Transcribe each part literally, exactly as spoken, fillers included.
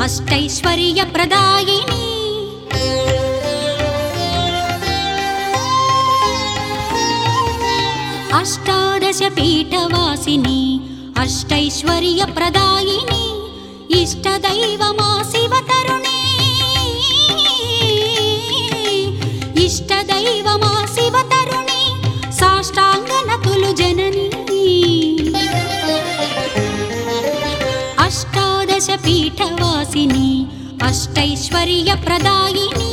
अष्टैश्वर्यप्रदायिनी अष्टादशपीठवासिनी अष्टैश्वर्यप्रदायिनी इष्टदैवमा शिवतरुणी इष्टदैवमा शिवतरुणी साष्टांगनतुलु जननी अष्टादशपीठवासिनी अष्टैश्वर्यप्रदायिनी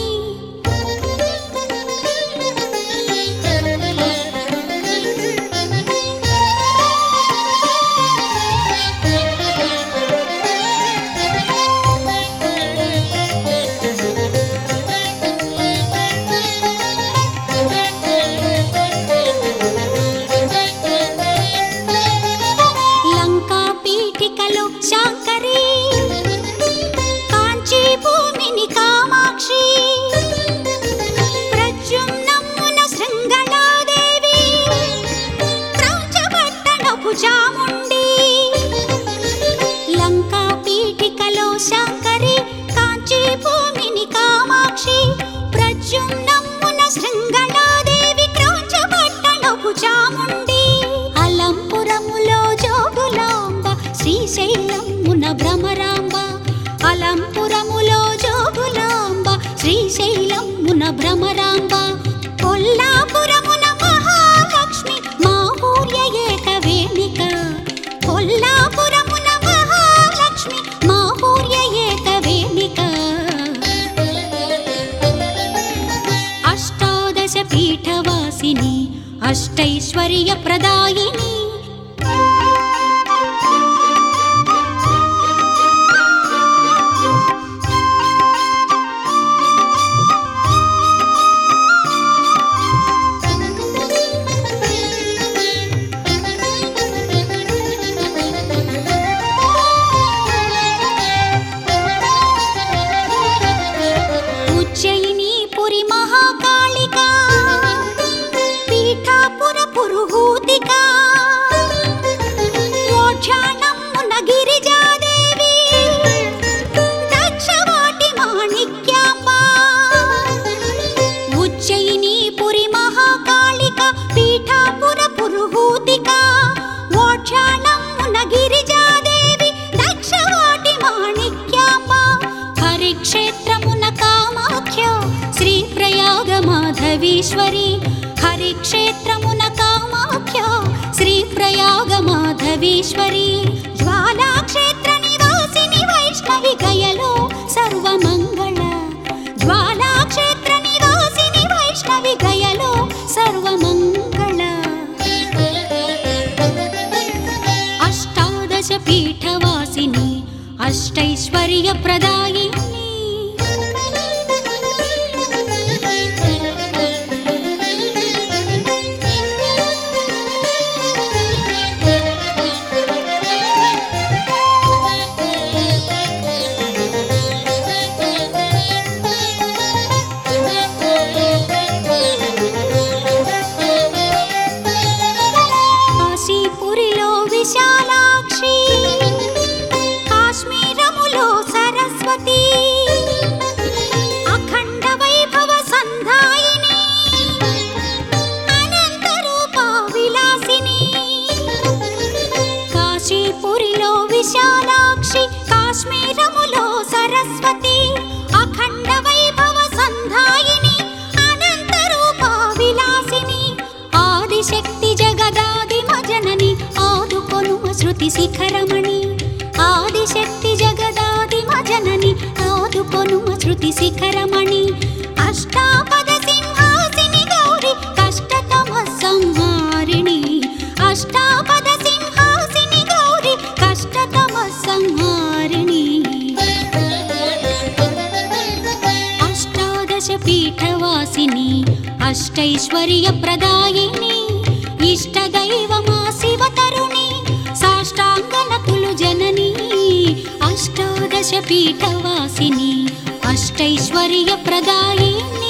शांकरी कांची भूमिनि कामाक्षी प्रद्युम्नमुन शृंगलादेवी क्रौंचपट्टणपु चामुंडी लंका पीठिकलो शांकरी कांची भूमिनि कामाक्षी प्रद्युम्नमुन शृंगलादेवी क्रौंचपट्टणपु चामुंडी अलंपुरमुलो जोगुलांब శ్రీశైలమున భ్రమరాంబ అలంపురములో జోగులాంబ శ్రీశైలమున భ్రమరాంబ కొల్లాపురమున మహాలక్ష్మి మాహూర్య ఏకవేణిక కొల్లాపురమున మహాలక్ష్మి మాహూర్య ఏకవేణిక అష్టాదశ పీఠవాసిని అష్టైశ్వర్యప్రదాయిని माधवीश्वरी हरिक्षेत्रमुन कामाख्या श्री प्रयाग माधवीश्वरी ज्वालाक्षेत्र निवासिनी वैष्णवी गयलो सर्वमंगल ज्वालाक्षेत्र निवासिनी वैष्णवी गयलो सर्वमंगल अष्टादश पीठवासिनी अष्टैश्वर्यप्रदायिनी विशालाक्षी काश्मीरमुलो सरस्वती अखंड वैभव संधायिनी अनंत रूपा विलासिनी काशीपुरिलो विशालाक्षी काश्मीरमुलो सरस्वती अखंड वैभव संधायिनी अनंत रूपा विलासिनी आदिशक्ति जगदादिम जननी श्रुति शिखरमणि आदिशक्ति जगदादिम जननी आदुकोनुम श्रुति शिखरमणि अष्टापद सिंहासिनी गौरी कष्टतम संहारिणी अष्टापद सिंहासिनी गौरी कष्टतम संहारिणी अष्टादश पीठवासिनी अष्टैश्वर्यप्रदायिनी इष्टदैवमा शिवतरुणी साष्टांगनतुलु जननी अष्टादश पीठवासिनी अष्टैश्वर्यप्रदायिनी।